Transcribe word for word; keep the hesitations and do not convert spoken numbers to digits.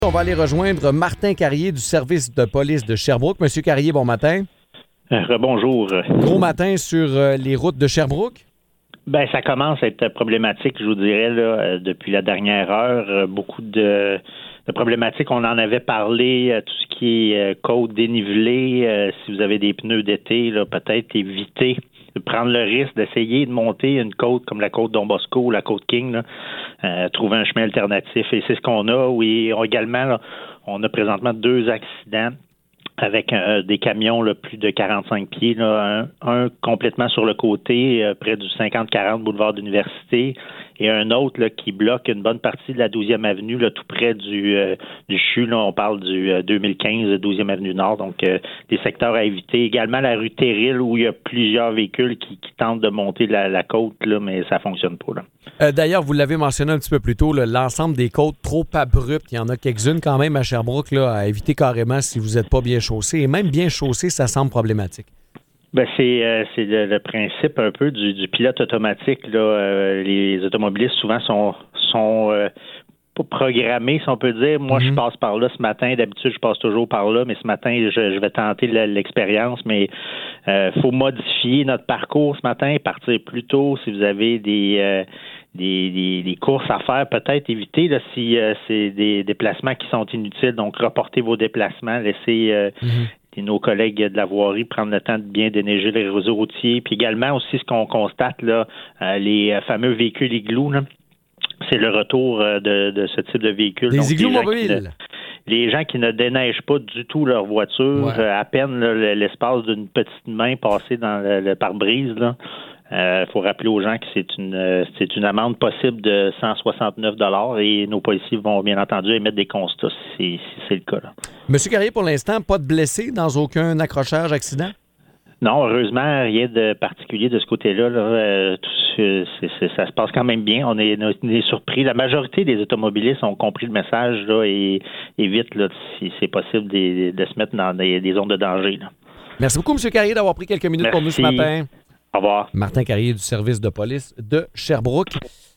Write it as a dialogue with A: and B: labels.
A: On va aller rejoindre Martin Carrier du service de police de Sherbrooke. Monsieur Carrier, bon matin.
B: Euh, bonjour.
A: Gros matin sur euh, les routes de Sherbrooke?
B: Ben, ça commence à être problématique, je vous dirais, là, euh, depuis la dernière heure. Euh, beaucoup de, de problématiques. On en avait parlé, euh, tout ce qui est euh, côte dénivelée. Euh, si vous avez des pneus d'été, là, peut-être éviter de prendre le risque d'essayer de monter une côte comme la côte Don Bosco ou la côte King, là, euh, trouver un chemin alternatif. Et c'est ce qu'on a. Oui, on, également, là, on a présentement deux accidents avec euh, des camions là, plus de quarante-cinq pieds, là, un, un complètement sur le côté, euh, près du cinquante quarante boulevard d'Université, et un autre là, qui bloque une bonne partie de la douzième avenue, là, tout près du, euh, du C H U. Là, on parle du euh, deux mille quinze, douzième avenue Nord, donc euh, des secteurs à éviter. Également la rue Terril, où il y a plusieurs véhicules qui, qui tentent de monter la, la côte, là, mais ça fonctionne pas. Là.
A: Euh, d'ailleurs, vous l'avez mentionné un petit peu plus tôt, là, l'ensemble des côtes trop abruptes, il y en a quelques-unes quand même à Sherbrooke là, à éviter carrément si vous n'êtes pas bien chaussé. Et même bien chaussé, ça semble problématique.
B: Ben c'est euh, c'est le, le principe un peu du, du pilote automatique. Là, euh, les automobilistes souvent sont sont euh, pas programmés, si on peut dire. Moi, mm-hmm. je passe par là ce matin. D'habitude, je passe toujours par là, mais ce matin, je, je vais tenter l'expérience. Mais euh, faut modifier notre parcours ce matin, partir plus tôt si vous avez des euh, Des, des, des courses à faire, peut-être éviter là, si euh, c'est des déplacements qui sont inutiles. Donc, reportez vos déplacements, laissez euh, mm-hmm. nos collègues de la voirie prendre le temps de bien déneiger les réseaux routiers. Puis également aussi ce qu'on constate, là, euh, les fameux véhicules igloos, là, c'est le retour euh, de, de ce type de véhicule.
A: Des
B: Donc,
A: igloos
B: les
A: mobiles.
B: Ne, les gens qui ne déneigent pas du tout leur voiture, ouais. euh, à peine là, l'espace d'une petite main passée dans le, le pare-brise, là. Il euh, faut rappeler aux gens que c'est une euh, c'est une amende possible de cent soixante-neuf dollars et nos policiers vont bien entendu émettre des constats si, si c'est le cas. Là.
A: Monsieur Carrier, pour l'instant, pas de blessés dans aucun accrochage, accident?
B: Non, heureusement, rien de particulier de ce côté-là. Là. Euh, tout, c'est, c'est, ça se passe quand même bien. On est, on est surpris. La majorité des automobilistes ont compris le message là, et évitent, là, si c'est possible, de, de se mettre dans des, des zones de danger. Là.
A: Merci beaucoup, M. Carrier, d'avoir pris quelques minutes
B: Merci.
A: pour nous ce matin.
B: Au revoir.
A: Martin Carrier du service de police de Sherbrooke.